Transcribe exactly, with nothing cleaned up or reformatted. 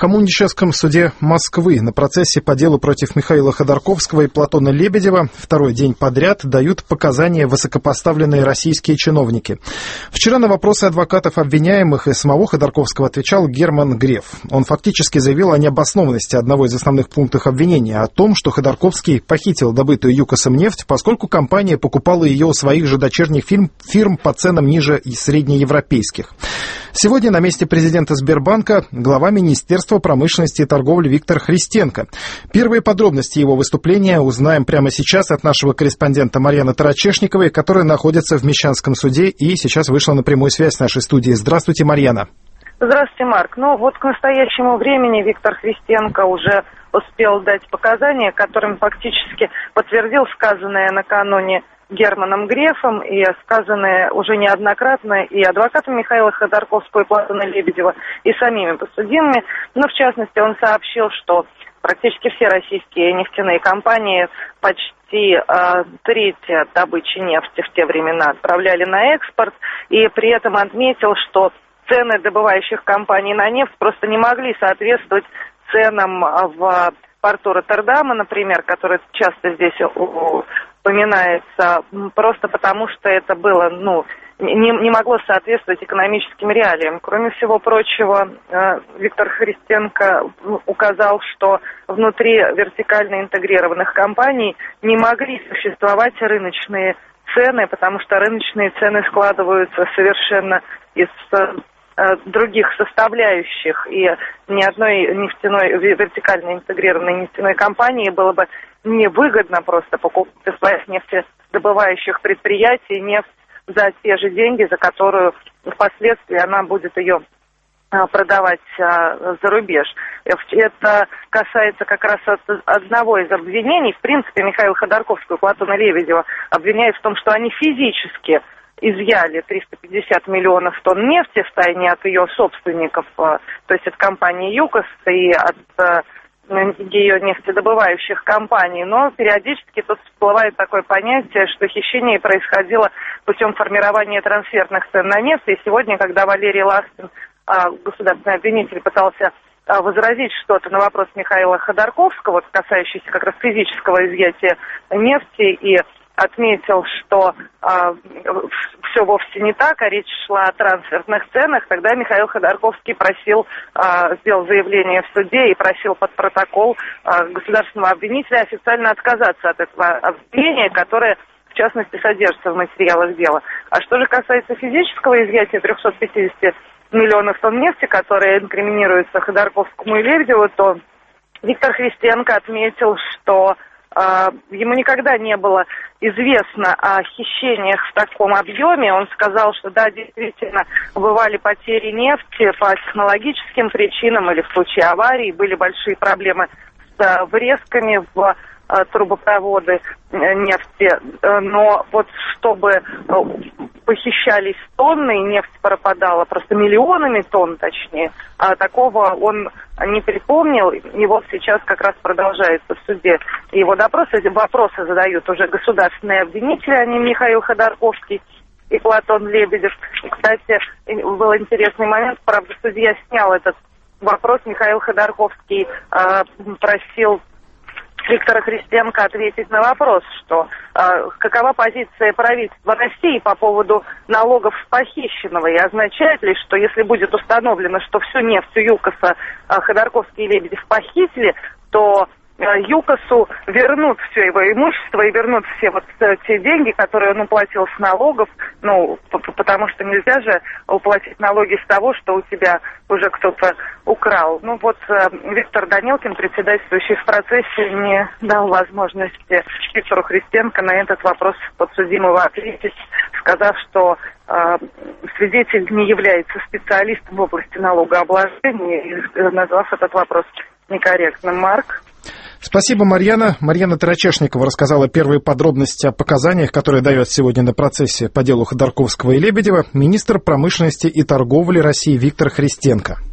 Коммуническом суде Москвы на процессе по делу против Михаила Ходорковского и Платона Лебедева второй день подряд дают показания высокопоставленные российские чиновники. Вчера на вопросы адвокатов обвиняемых и самого Ходорковского отвечал Герман Греф. Он фактически заявил о необоснованности одного из основных пунктов обвинения, о том, что Ходорковский похитил добытую ЮКОСом нефть, поскольку компания покупала ее у своих же дочерних фирм, фирм по ценам ниже среднеевропейских. Сегодня на месте президента Сбербанка глава Министерства промышленности и торговли Виктор Христенко. Первые подробности его выступления узнаем прямо сейчас от нашего корреспондента Марьяны Тарачешниковой, которая находится в Мещанском суде и сейчас вышла на прямую связь с нашей студией. Здравствуйте, Марьяна. Здравствуйте, Марк. Ну вот к настоящему времени Виктор Христенко уже успел дать показания, которым фактически подтвердил сказанное накануне Германом Грефом и сказанное уже неоднократно и адвокатом Михаила Ходорковского и Платона Лебедева, и самими подсудимыми. Но, в частности, он сообщил, что практически все российские нефтяные компании почти э, треть добычи нефти в те времена отправляли на экспорт, и при этом отметил, что цены добывающих компаний на нефть просто не могли соответствовать ценам в порту Роттердама, например, который часто здесь упоминается, просто потому что это было, ну, не, не могло соответствовать экономическим реалиям. Кроме всего прочего, Виктор Христенко указал, что внутри вертикально интегрированных компаний не могли существовать рыночные цены, потому что рыночные цены складываются совершенно из других составляющих, и ни одной нефтяной, вертикально интегрированной нефтяной компании было бы невыгодно просто покупать из своих нефтедобывающих предприятий нефть за те же деньги, за которую впоследствии она будет ее продавать за рубеж. Это касается как раз одного из обвинений. В принципе, Михаила Ходорковского и Платона Лебедева обвиняют в том, что они физически изъяли триста пятьдесят миллионов тонн нефти втайне от ее собственников, то есть от компании ЮКОС и от ее нефтедобывающих компаний. Но периодически тут всплывает такое понятие, что хищение происходило путем формирования трансферных цен на нефть. И сегодня, когда Валерий Ластин, государственный обвинитель, пытался возразить что-то на вопрос Михаила Ходорковского, касающийся как раз физического изъятия нефти, и отметил, что э, все вовсе не так, а речь шла о трансферных ценах, тогда Михаил Ходорковский просил, э, сделал заявление в суде и просил под протокол э, государственного обвинителя официально отказаться от этого обвинения, которое, в частности, содержится в материалах дела. А что же касается физического изъятия трехсот пятидесяти миллионов тонн нефти, которые инкриминируются Ходорковскому и Лебедеву, то Виктор Христенко отметил, что ему никогда не было известно о хищениях в таком объеме. Он сказал, что да, действительно, бывали потери нефти по технологическим причинам или в случае аварии, были большие проблемы с врезками в трубопроводы нефти, но вот чтобы похищались тонны, и нефть пропадала просто миллионами тонн, точнее, а такого он не припомнил, и вот сейчас как раз продолжается в суде его допросы, вопросы задают уже государственные обвинители, а не Михаил Ходорковский и Платон Лебедев. И, кстати, был интересный момент, правда, судья снял этот вопрос, Михаил Ходорковский э, просил Виктора Христенко ответить на вопрос, что э, какова позиция правительства России по поводу налогов с похищенного, и означает ли, что если будет установлено, что всю нефть у ЮКОСа э, Ходорковский и Лебедев похитили, то э, ЮКОСу вернут все его имущество и вернут все вот э, те деньги, которые он уплатил с налогов, ну, потому что нельзя же уплатить налоги с того, что у тебя уже кто-то украл. Ну вот э, Виктор Данилкин, председательствующий в процессе, не дал возможности Виктору Христенко на этот вопрос подсудимого ответить, сказав, что э, свидетель не является специалистом в области налогообложения, и назвав этот вопрос некорректным. Марк? Спасибо, Марьяна. Марьяна Тарачешникова рассказала первые подробности о показаниях, которые дает сегодня на процессе по делу Ходорковского и Лебедева министр промышленности и торговли России Виктор Христенко.